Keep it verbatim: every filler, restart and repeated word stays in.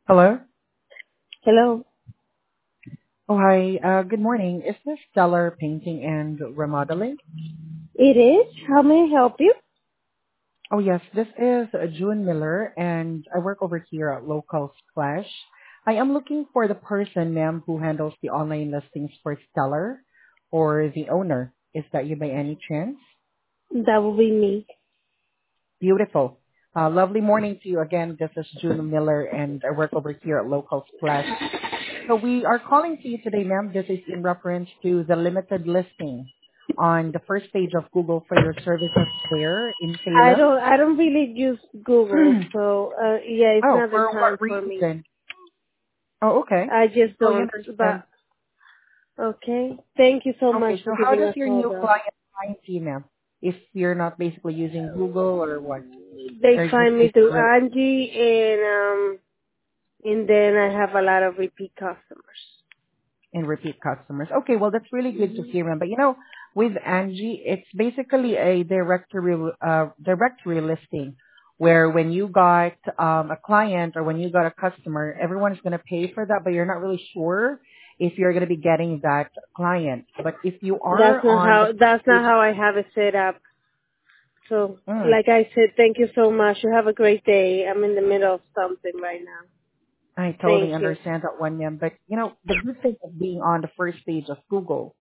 Hello. Hello. Oh, hi. Uh, good morning. Is this Stellar Painting and Remodeling? It is. How may I help you? Oh, yes. This is uh, June Miller, and I work over here at Local Splash. I am looking for the person, ma'am, who handles the online listings for Stellar, or the owner. Is that you by any chance? That will be me. Beautiful. Uh, lovely morning to you again. This is June Miller, and I work over here at Local Splash. So we are calling to you today, ma'am. This is in reference to the limited listing on the first page of Google for your services where in I Salem. don't. I don't really use Google, so uh, yeah, it's Oh, not the for time what for me. reason? Oh, okay. I just Totally don't. understand. But okay. Thank you so much Okay, so for how giving does us a your call, new though. client find you, ma'am? If you're not basically using Google or what? They Or just find me through basically Angie, and um, and then I have a lot of repeat customers. and repeat customers. Okay, well, that's really good to hear, ma'am. But you know, with Angie, it's basically a directory uh, directory listing where when you got um, a client or when you got a customer, everyone is going to pay for that, but you're not really sure if you're going to be getting that client. But if you That's are not on the how. first That's not page, how I have it set up. So, mm, like I said, thank you so much. You have a great day. I'm in the middle of something right now. I totally Thank you. understand that one, ma'am. But you know, the good thing of being on the first page of Google